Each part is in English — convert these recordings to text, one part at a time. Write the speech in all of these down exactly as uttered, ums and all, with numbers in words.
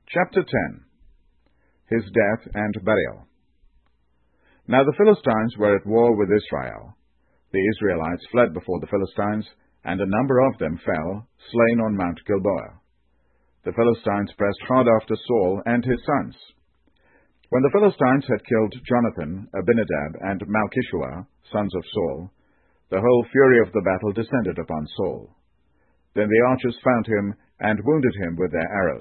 Chapter ten. His death and burial. Now the Philistines were at war with Israel. The Israelites fled before the Philistines, and a number of them fell, slain on Mount Gilboa. The Philistines pressed hard after Saul and his sons. When the Philistines had killed Jonathan, Abinadab, and Malchishua, sons of Saul, the whole fury of the battle descended upon Saul. Then the archers found him, and wounded him with their arrows.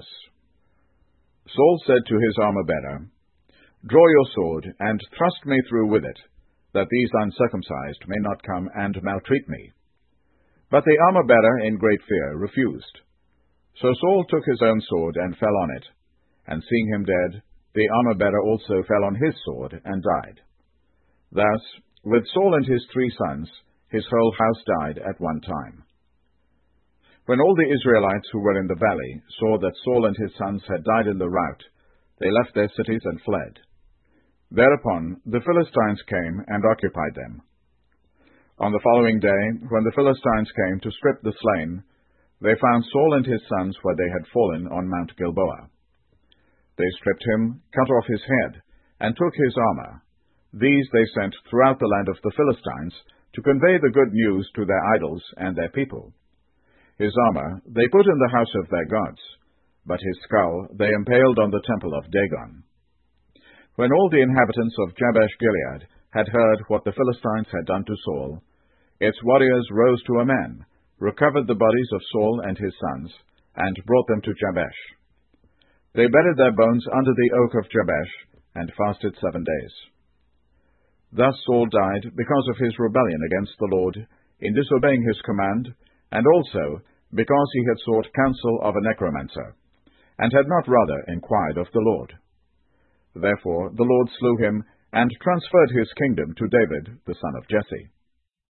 Saul said to his armor-bearer, "Draw your sword, and thrust me through with it, that these uncircumcised may not come and maltreat me." But the armor-bearer, in great fear, refused. So Saul took his own sword, and fell on it. And seeing him dead, the armor-bearer also fell on his sword, and died. Thus, with Saul and his three sons, his whole house died at one time. When all the Israelites who were in the valley saw that Saul and his sons had died in the rout, they left their cities and fled. Thereupon the Philistines came and occupied them. On the following day, when the Philistines came to strip the slain, they found Saul and his sons where they had fallen on Mount Gilboa. They stripped him, cut off his head, and took his armor. These they sent throughout the land of the Philistines to convey the good news to their idols and their people. His armor they put in the house of their gods, but his skull they impaled on the temple of Dagon. When all the inhabitants of Jabesh-Gilead had heard what the Philistines had done to Saul, its warriors rose to a man, recovered the bodies of Saul and his sons, and brought them to Jabesh. They buried their bones under the oak of Jabesh, and fasted seven days. Thus Saul died because of his rebellion against the Lord, in disobeying his command, and also because he had sought counsel of a necromancer, and had not rather inquired of the Lord. Therefore the Lord slew him, and transferred his kingdom to David, the son of Jesse.